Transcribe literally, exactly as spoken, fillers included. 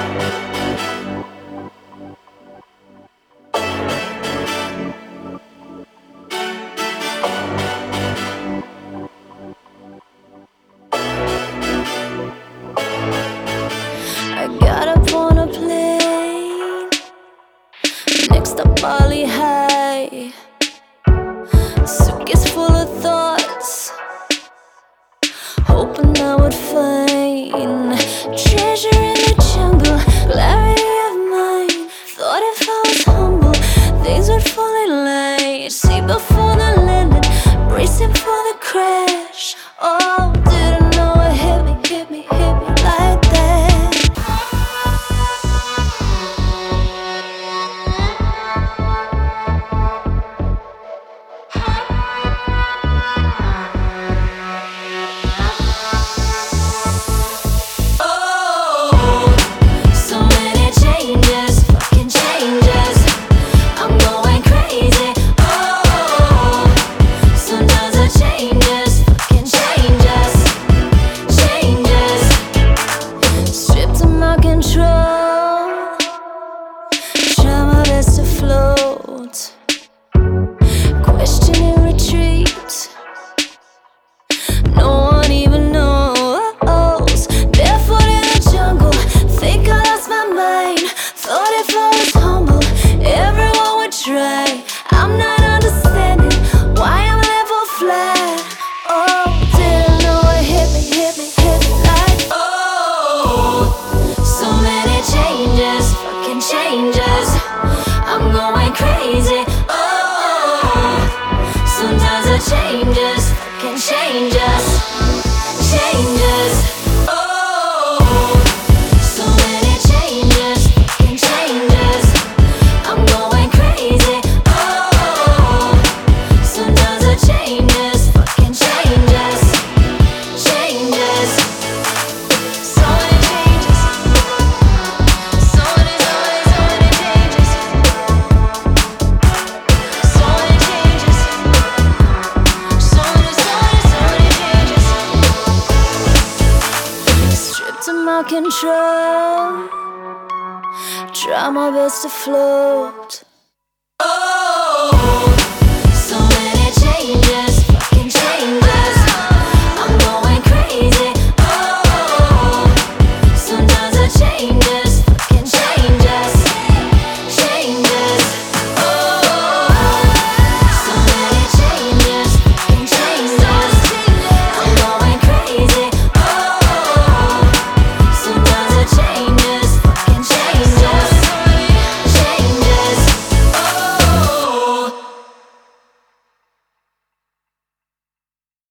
I got up on a plane next to Bali High. Suitcase full of thoughts, hoping I would find treasure in the jungle, clarity of mind. Thought if I was humble, things would fall in line. See before the landing, bracing for the crash. Oh, didn't know it hit me, hit me, hit me like that. Questioning retreat, no one even knows. Barefoot in the jungle, think I lost my mind. Thought if I was humble, everyone would try. I'm not understanding why I'm level flat. Oh, didn't know it hit me, hit me, hit me like oh, so many changes, fucking changes. I'm going crazy. Sometimes it changes, fucking changes, changes. Oh, so many changes, fucking changes. I'm going crazy. Oh, sometimes it changes, fucking changes, changes. So many changes, so many, so many, so many changes, so many changes. To my control, try my best to float. Oh, so many changes, fucking changes. I'm going crazy. Oh, sometimes it changes.